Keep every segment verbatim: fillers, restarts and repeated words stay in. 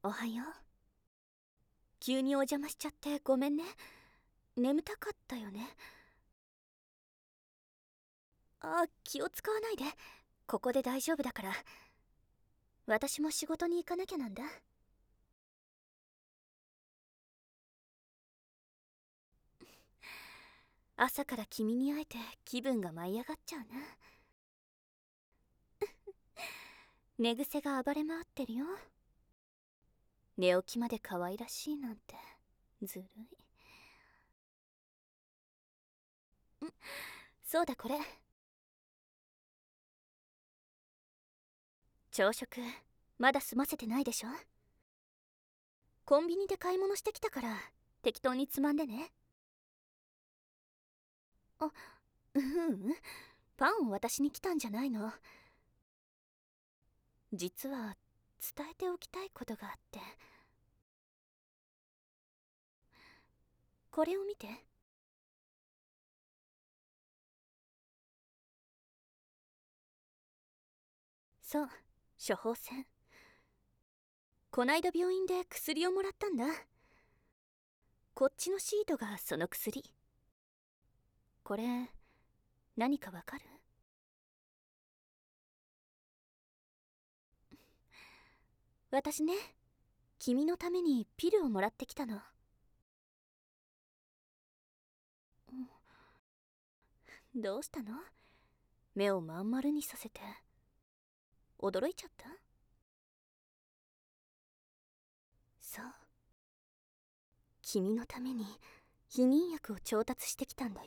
おはよう。急にお邪魔しちゃってごめんね。眠たかったよね。あ、気を使わないで。ここで大丈夫だから。私も仕事に行かなきゃなんだ。朝から君に会えて気分が舞い上がっちゃうな。寝癖が暴れ回ってるよ。寝起きまで可愛らしいなんてずるい。ん、そうだ、これ朝食まだ済ませてないでしょ。コンビニで買い物してきたから適当につまんでね。あ、ううんパンを渡しに来たんじゃないの。実は伝えておきたいことがあって。これを見て。そう、処方箋。こないだ病院で薬をもらったんだ。こっちのシートがその薬。これ何かわかる？私ね、君のためにピルをもらってきたの。どうしたの？目をまん丸にさせて。驚いちゃった？そう、君のために避妊薬を調達してきたんだよ。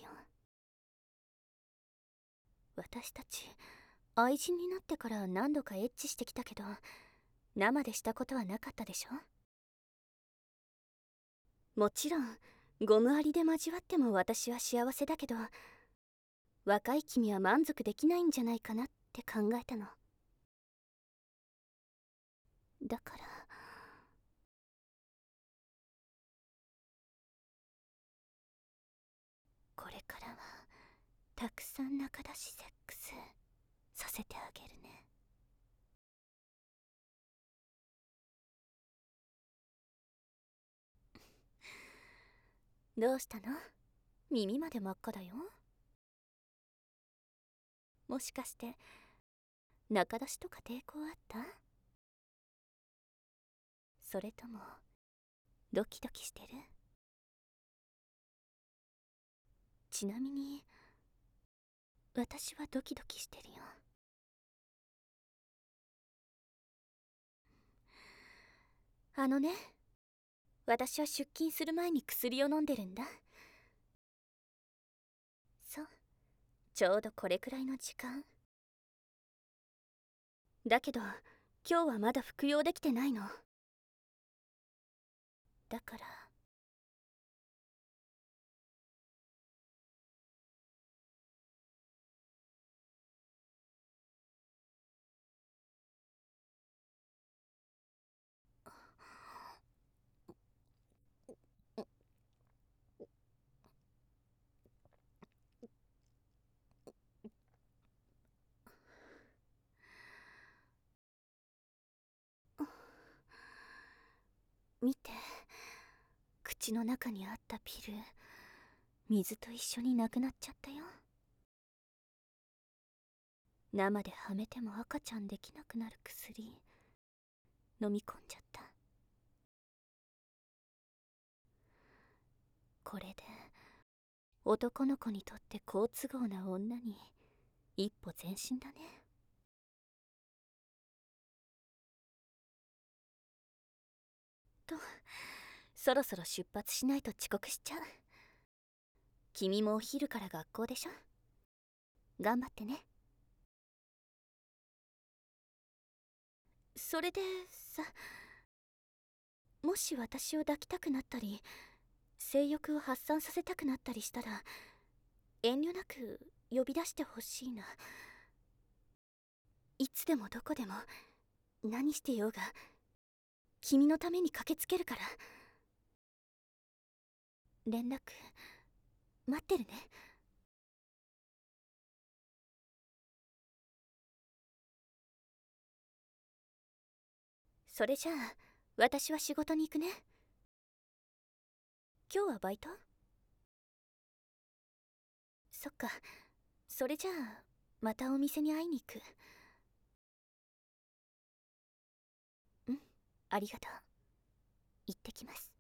私たち愛人になってから何度かエッチしてきたけど、生でしたことはなかったでしょ。もちろんゴムありで交わっても私は幸せだけど、若い君は満足できないんじゃないかなって考えたの。だからこれからはたくさん仲出しセックスさせてあげるね。どうしたの？耳まで真っ赤だよ。もしかして仲出しとか抵抗あった？それともドキドキしてる？ちなみに私はドキドキしてるよ。あのね、私は出勤する前に薬を飲んでるんだ。そう、ちょうどこれくらいの時間だけど、今日はまだ服用できてないの。だから見て、口の中にあったピル、水と一緒になくなっちゃったよ。生ではめても赤ちゃんできなくなる薬飲み込んじゃった。これで男の子にとって好都合な女に一歩前進だね。と、そろそろ出発しないと遅刻しちゃう。君もお昼から学校でしょ。頑張ってね。それでさ、もし私を抱きたくなったり性欲を発散させたくなったりしたら、遠慮なく呼び出してほしいな。いつでもどこでも何してようが君のために駆けつけるから。連絡待ってるね。それじゃあ私は仕事に行くね。今日はバイト？そっか。それじゃあまたお店に会いに行く。うん、ありがとう。行ってきます。